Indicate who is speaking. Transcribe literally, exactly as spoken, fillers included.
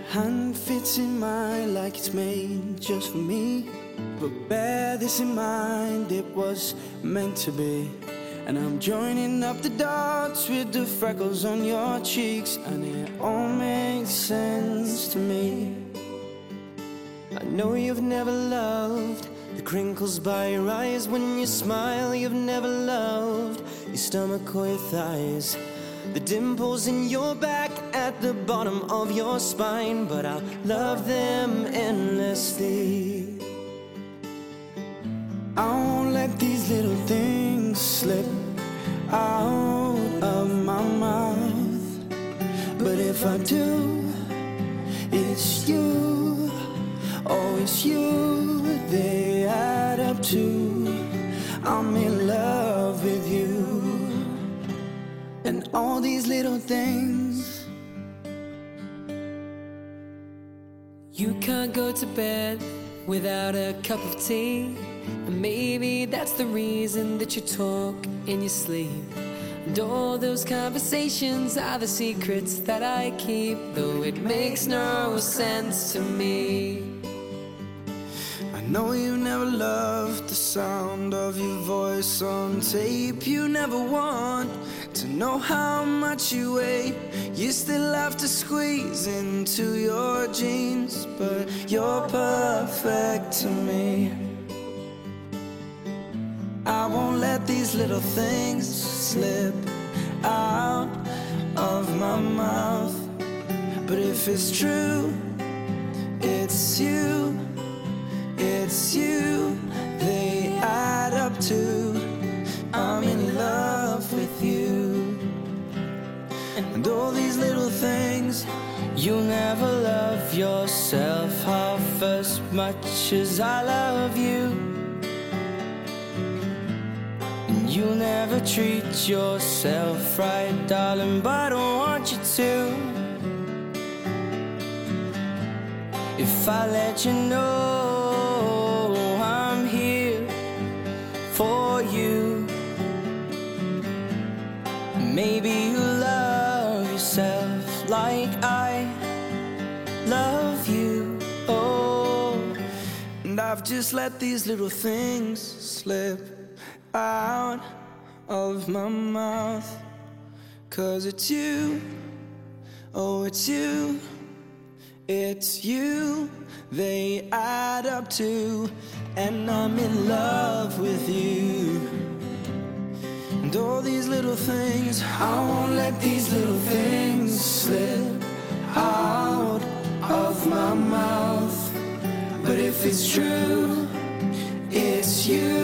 Speaker 1: hand fits in mine like it's made just for me. But bear this in mind, it was meant to be. And I'm joining up the dots with the freckles on your cheeks, and it all makes sense to me. I know you've never loved the crinkles by your eyes when you smile. You've never loved your stomach or your thighs, the dimples in your back at the bottom of your spine. But I'll love them endlessly. I won't let these little things slip out of my mouth. But if I do, it's you, oh it's you, they add up to I'm in love with you. And all these little things.
Speaker 2: You can't go to bed without a cup of tea, and maybe that's the reason that you talk in your sleep. And all those conversations are the secrets that I keep, though it makes no sense to me.
Speaker 1: I know you never loved the sound of your voice on tape. You never want to know how much you weigh. You still have to squeeze into your jeans, but you're perfect to me. I won't let these little things slip out of my mouth. But if it's true, it's you, it's you, they add up to I'm in love with you. And all these little things.
Speaker 2: You'll never love yourself half as much as I love you. You'll never treat yourself right, darling, but I don't want you to. If I let you know I'm here for you, maybe you'll love yourself like I love you. Oh,
Speaker 1: and I've just let these little things slip out of my mouth. 'Cause it's you, oh it's you, it's you, they add up to, and I'm in love with you. And all these little things, I won't let these little things slip out of my mouth. But if it's true, it's you,